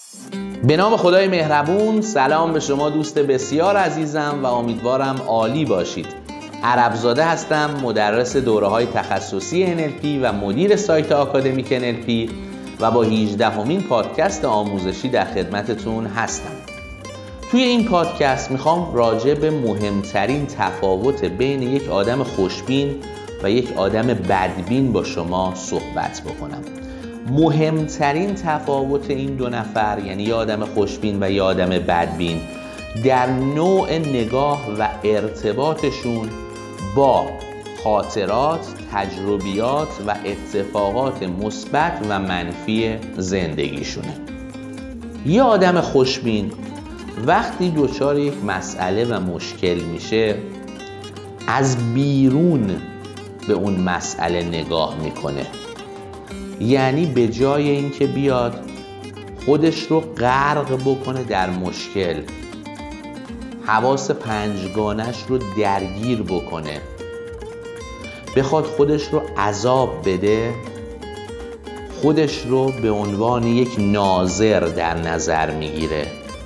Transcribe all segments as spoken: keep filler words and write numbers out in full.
به نام خدای مهربون. سلام به شما دوست بسیار عزیزم و امیدوارم عالی باشید. عربزاده هستم، مدرس دوره‌های تخصصی ان ال پی و مدیر سایت آکادمیک ان ال پی و با هجدهمین پادکست آموزشی در خدمتتون هستم. توی این پادکست میخوام راجع به مهمترین تفاوت بین یک آدم خوشبین و یک آدم بدبین با شما صحبت بکنم. مهمترین تفاوت این دو نفر، یعنی یه آدم خوشبین و یه آدم بدبین، در نوع نگاه و ارتباطشون با خاطرات، تجربیات و اتفاقات مثبت و منفی زندگیشونه. یه آدم خوشبین وقتی دچار یک مسئله و مشکل میشه، از بیرون به اون مسئله نگاه میکنه. یعنی به جای اینکه بیاد خودش رو غرق بکنه در مشکل، حواس پنجگانش رو درگیر بکنه، بخواد خودش رو عذاب بده، خودش رو به عنوان یک ناظر در نظر میگیره،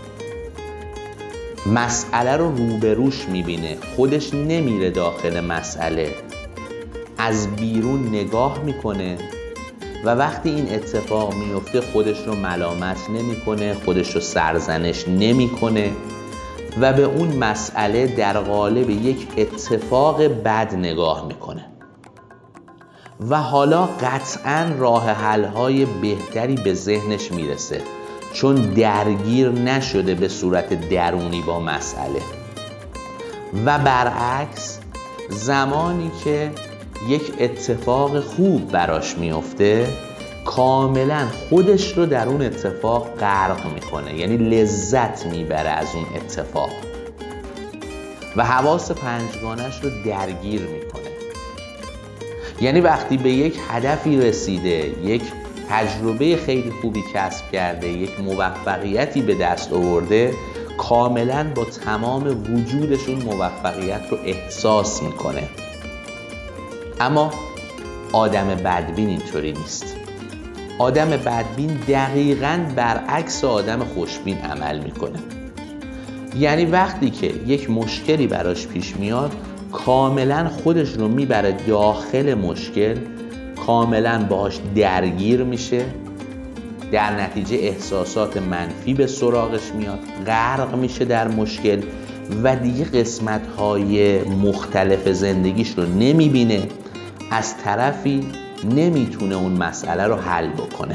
مسئله رو روبروش میبینه، خودش نمیره داخل مسئله، از بیرون نگاه میکنه و وقتی این اتفاق میفته خودش رو ملامت نمیکنه، خودش رو سرزنش نمیکنه و به اون مسئله در قالب یک اتفاق بد نگاه میکنه و حالا قطعاً راه حل‌های بهتری به ذهنش میرسه، چون درگیر نشده به صورت درونی با مسئله. و برعکس، زمانی که یک اتفاق خوب براش میفته، کاملا خودش رو در اون اتفاق غرق میکنه، یعنی لذت میبره از اون اتفاق و حواس پنجگانش رو درگیر میکنه. یعنی وقتی به یک هدفی رسیده، یک تجربه خیلی خوبی کسب کرده، یک موفقیتی به دست آورده، کاملا با تمام وجودشون موفقیت رو احساس میکنه. اما آدم بدبین اینطوری نیست. آدم بدبین دقیقاً برعکس آدم خوشبین عمل میکنه. یعنی وقتی که یک مشکلی براش پیش میاد، کاملاً خودش رو میبره داخل مشکل، کاملاً باهاش درگیر میشه، در نتیجه احساسات منفی به سراغش میاد، غرق میشه در مشکل و دیگه قسمت‌های مختلف زندگیش رو نمیبینه، از طرفی نمیتونه اون مسئله رو حل بکنه.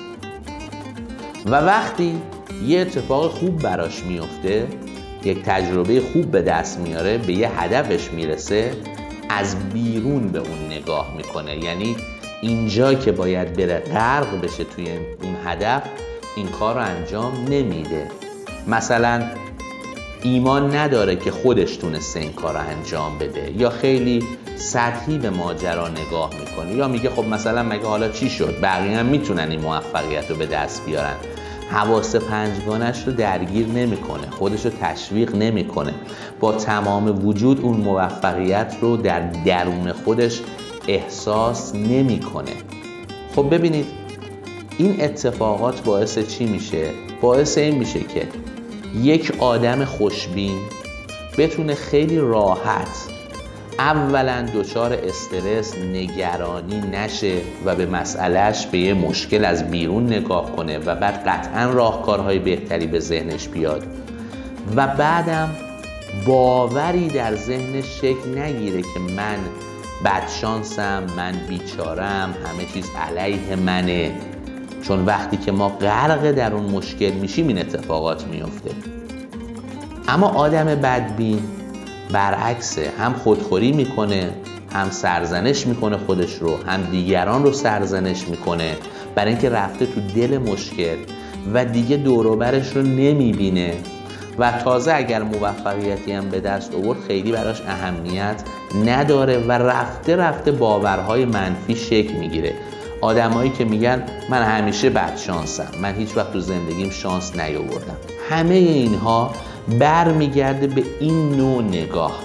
و وقتی یه اتفاق خوب براش میفته، یک تجربه خوب به دست میاره، به یه هدفش میرسه، از بیرون به اون نگاه میکنه. یعنی اینجا که باید بره غرق بشه توی اون هدف، این کار رو انجام نمیده. مثلا ایمان نداره که خودش تونسته این کار رو انجام بده، یا خیلی سطحی به ماجرا نگاه میکنه، یا میگه خب مثلا مگه حالا چی شد، بقیه هم میتونن این موفقیت رو به دست بیارن. حواس پنجگانش رو درگیر نمیکنه، خودش رو تشویق نمیکنه، با تمام وجود اون موفقیت رو در درون خودش احساس نمیکنه. خب ببینید این اتفاقات باعث چی میشه؟ باعث این میشه که یک آدم خوشبین بتونه خیلی راحت اولا دچار استرس، نگرانی نشه و به مسئلهش، به یه مشکل از بیرون نگاه کنه و بعد قطعا راهکارهای بهتری به ذهنش بیاد و بعدم باوری در ذهنش شکل نگیره که من بدشانسم، من بیچارم، همه چیز علیه منه. چون وقتی که ما غرق در اون مشکل میشیم این اتفاقات میفته. اما آدم بدبین برعکسه، هم خودخوری میکنه، هم سرزنش میکنه خودش رو، هم دیگران رو سرزنش میکنه، برای اینکه رفته تو دل مشکل و دیگه دور و برش رو نمیبینه و تازه اگر موفقیتی هم به دست آورد خیلی براش اهمیت نداره و رفته رفته باورهای منفی شکل میگیره. آدمایی که میگن من همیشه بدشانسم، من هیچ وقت تو زندگیم شانس نیاوردم، همه اینها برمیگرده به این نوع نگاه.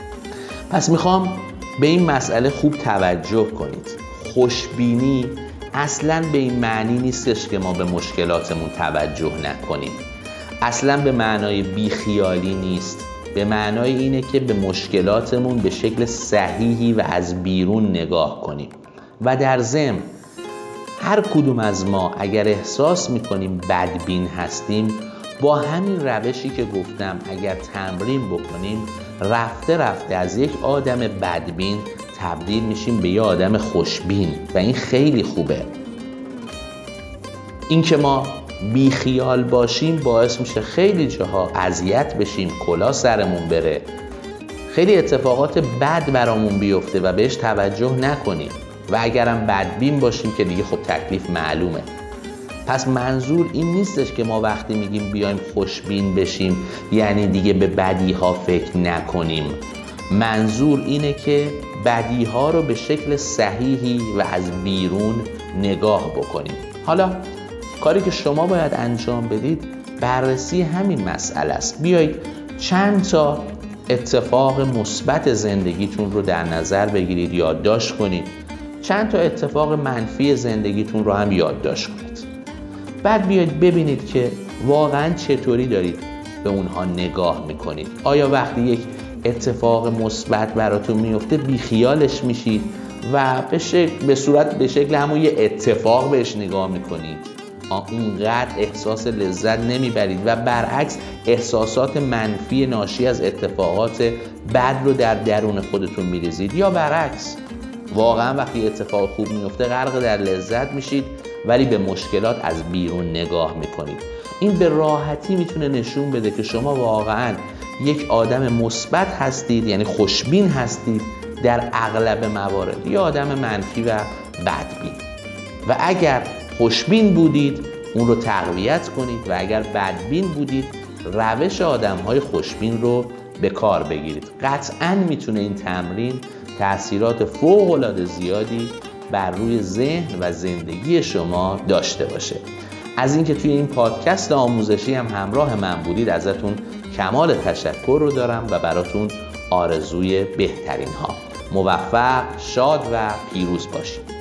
پس میخوام به این مسئله خوب توجه کنید. خوشبینی اصلاً به این معنی نیستش که ما به مشکلاتمون توجه نکنیم. اصلاً به معنای بیخیالی نیست. به معنای اینه که به مشکلاتمون به شکل صحیحی و از بیرون نگاه کنیم. و در ضمن هر کدوم از ما اگر احساس میکنیم بدبین هستیم، با همین روشی که گفتم اگر تمرین بکنیم، رفته رفته از یک آدم بدبین تبدیل میشیم به یه آدم خوشبین و این خیلی خوبه. این که ما بیخیال باشیم باعث میشه خیلی جاها اذیت بشیم، کلا سرمون بره، خیلی اتفاقات بد برامون بیفته و بهش توجه نکنیم. و اگرم بدبین باشیم که دیگه خب تکلیف معلومه. پس منظور این نیستش که ما وقتی میگیم بیایم خوشبین بشیم یعنی دیگه به بدیها فکر نکنیم. منظور اینه که بدیها رو به شکل صحیحی و از بیرون نگاه بکنیم. حالا کاری که شما باید انجام بدید بررسی همین مسئله است. بیایید چند تا اتفاق مثبت زندگیتون رو در نظر بگیرید، یادداشت کنید. چند تا اتفاق منفی زندگیتون رو هم یادداشت کنید. بعد بیاید ببینید که واقعا چطوری دارید به اونها نگاه میکنید. آیا وقتی یک اتفاق مثبت براتون میفته بیخیالش میشید و به شکل به صورت به شکل همون یه اتفاق بهش نگاه میکنید، اونقدر احساس لذت نمیبرید و برعکس احساسات منفی ناشی از اتفاقات بد رو در درون خودتون میریزید، یا برعکس واقعا وقتی اتفاق خوب میفته غرق در لذت میشید ولی به مشکلات از بیرون نگاه میکنید. این به راحتی میتونه نشون بده که شما واقعا یک آدم مثبت هستید، یعنی خوشبین هستید در اغلب موارد، یا آدم منفی و بدبین. و اگر خوشبین بودید اون رو تقویت کنید و اگر بدبین بودید روش آدم‌های خوشبین رو به کار بگیرید. قطعاً میتونه این تمرین تأثیرات فوق‌العاده زیادی بر روی ذهن و زندگی شما داشته باشه. از اینکه توی این پادکست آموزشی هم همراه من بودید ازتون کمال تشکر رو دارم و براتون آرزوی بهترین ها. موفق، شاد و پیروز باشید.